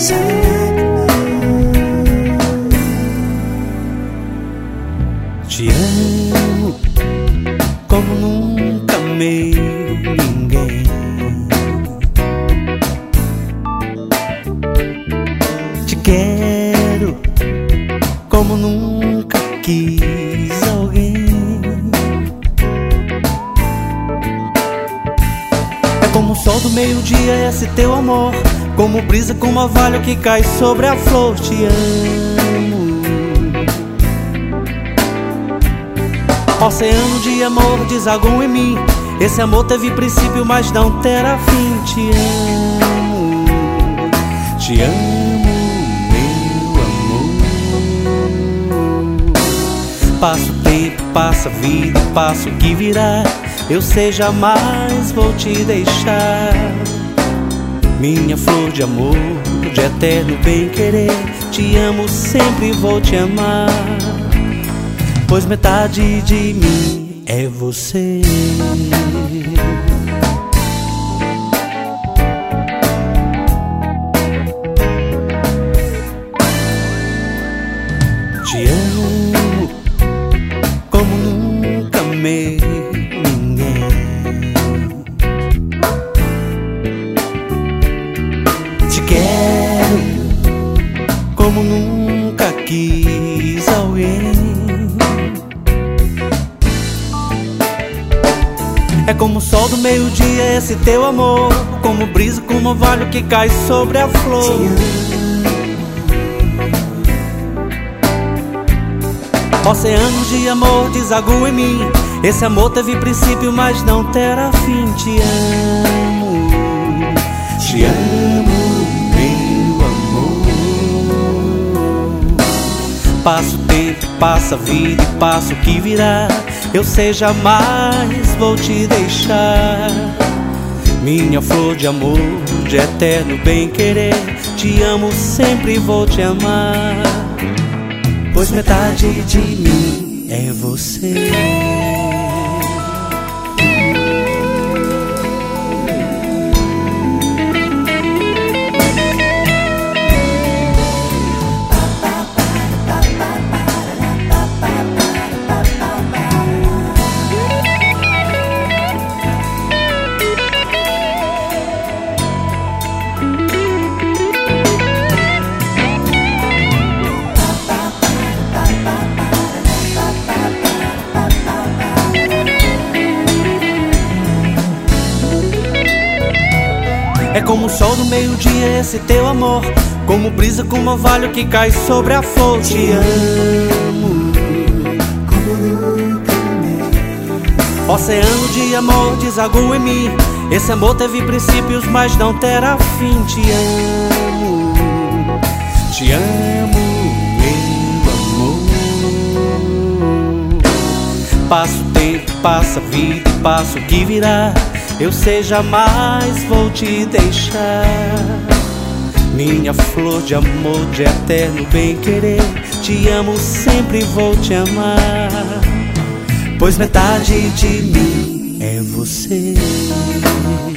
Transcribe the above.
Te amo como nunca amei ninguém. Te quero como nunca quis alguém. É como o sol do meio-dia esse teu amor, como brisa com orvalho que cai sobre a flor. Te amo. Oceano de amor desagou em mim. Esse amor teve princípio, mas não terá fim. Te amo, meu amor. Passa o tempo, passa a vida, passa o que virá. Eu sei, jamais vou te deixar. Minha flor de amor, de eterno bem-querer. Te amo, sempre vou te amar, pois metade de mim é você. Te amo como nunca amei ninguém. Te quero como nunca quis alguém. É como o sol do meio-dia esse teu amor, como brisa com um orvalho que cai sobre a flor. Oceano de amor desagou em mim. Esse amor teve princípio, mas não terá fim. Te amo, meu amor. Passa o tempo, passa a vida e passa o que virá. Eu sei, jamais vou te deixar. Minha flor de amor, de eterno bem-querer. Te amo, sempre vou te amar, pois metade de mim é você. É como o sol do meio-dia esse teu amor, como brisa com um orvalho que cai sobre a flor. Te amo como nunca amei. Oceano de amor desagou em mim. Esse amor teve princípios, mas não terá fim. Te amo, meu amor. Passa o tempo, passa a vida e passa o que virá. Eu sei, jamais vou te deixar. Minha flor de amor, de eterno bem-querer. Te amo, sempre vou te amar, pois metade de mim é você.